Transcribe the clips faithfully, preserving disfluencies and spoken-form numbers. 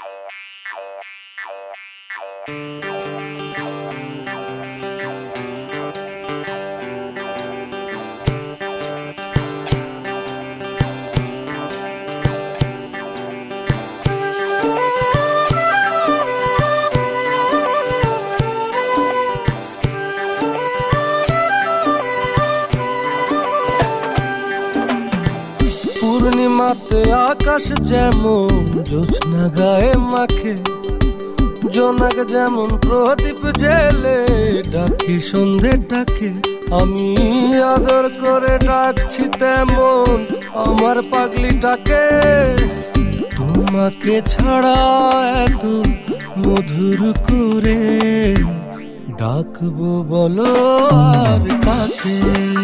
পূর্ণিমাতে আকাশ যেমন জ্যোৎস্না গায়ে মাখে, জোনাক যেমন প্রদীপ জেলে ডাকি সন্ধেটাকে। আমি আদর করে ডাকছি তেমন আমার পাগলিটাকে। তোমাকে ছাড়া এত মধুর করে ডাকবো বলো আর কাকে।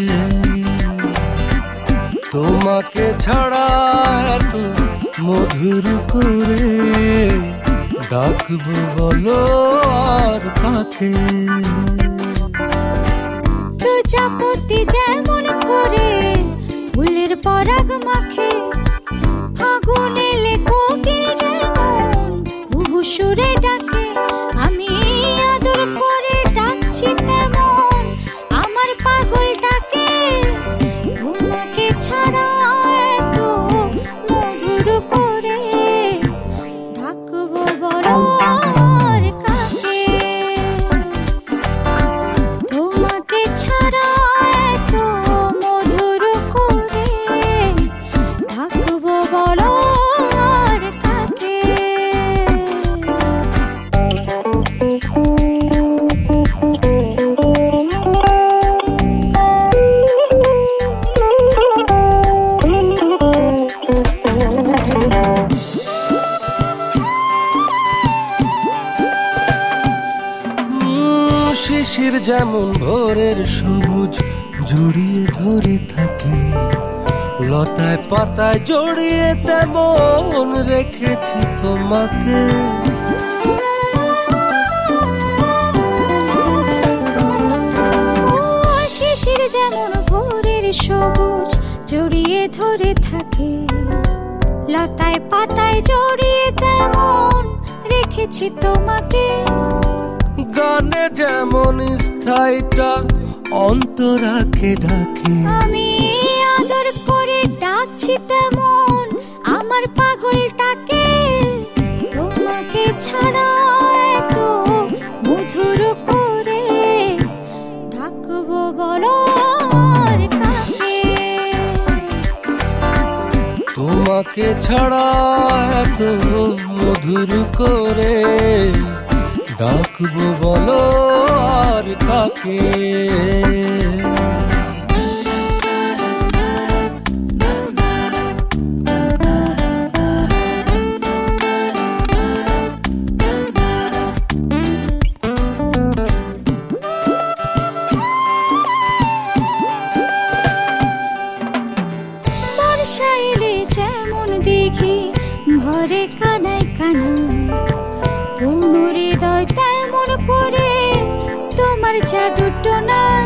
তোমাকে ছাড়া এত মধুর করে ডাকবো বলো আর কাকে। প্রজাপতি যেমন করে ফুলের পরাগ মাখে, ফাগুন এলে কোকিল যেমন কুহু সুরে ডাকে। আমি আদর করে ডাকছি তেমন আমার পাগলটাকে। তোমাকে ছাড়া এত মধুর করে ডাকবো বলো আর কাকে। তোমাকে ছাড়া এত মধুর করে ডাকবো বলো আর কাকে। শিশির যেমন ভোরের সবুজ জড়িয়ে ধরে থাকে, লতায় পাতায় জড়িয়ে তেমন রেখেছি তোমাকে। শিশির যেমন ভোরের সবুজ জড়িয়ে ধরে থাকে, লতায় পাতায় জড়িয়ে তেমন রেখেছি তোমাকে। গানে যেমন স্থায়ীটা অন্তরাকে ডাকে, আমি আদর করে ডাকছি তেমন আমার পাগলটাকে। তোমাকে ছাড়া এত মধুর করে ডাকবো বলো আর কাকে। তোমাকে ছাড়া এত মধুর করে ডাকবো বলো আর কাকে। বর্ষা এলে যেমন দিঘি ভরে কানায় কানায়, পূর্ণ হৃদয় তেমন করে তোমার জাদুটো নাই।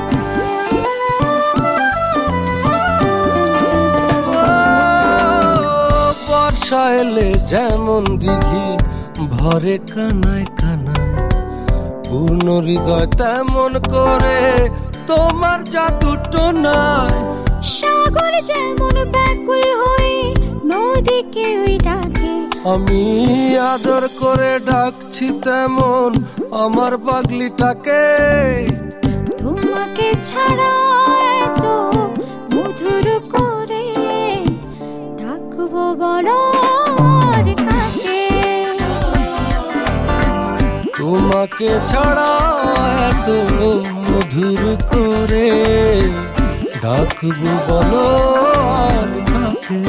বর্ষা এলে যেমন দিঘি ভরে কানায় কানায়, পূর্ণ হৃদয় তেমন করে তোমার জাদুটো নাই। সাগর যেমন ব্যাকুল হয়ে নদীকে ওই ডাকে, আমি আদর করে ডাকছি তেমন আমার পাগলিটাকে। তোমাকে ছাড়া এত মধুর করে ডাকবো বলো আর কাকে। তোমাকে ছাড়া এত মধুর করে ডাকবো বলো আর কাকে।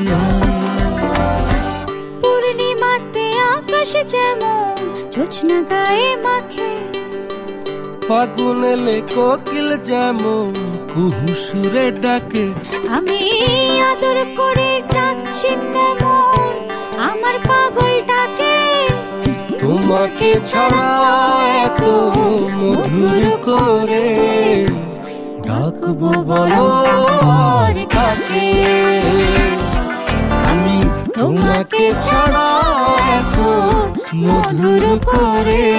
পূর্ণিমাতে আকাশ যেমন জ্যোৎস্না গায়ে মাখে, ফাগুন এলে কোকিল যেমন কুহু সুরে ডাকে। আমি আদর করে ডাকছি তেমন আমার পাগলটাকে। তোমাকে ছাড়া এত মধুর করে ডাকবো বলো আর কাকে। আমি তোমাকে ছাড়া এত মধুর করে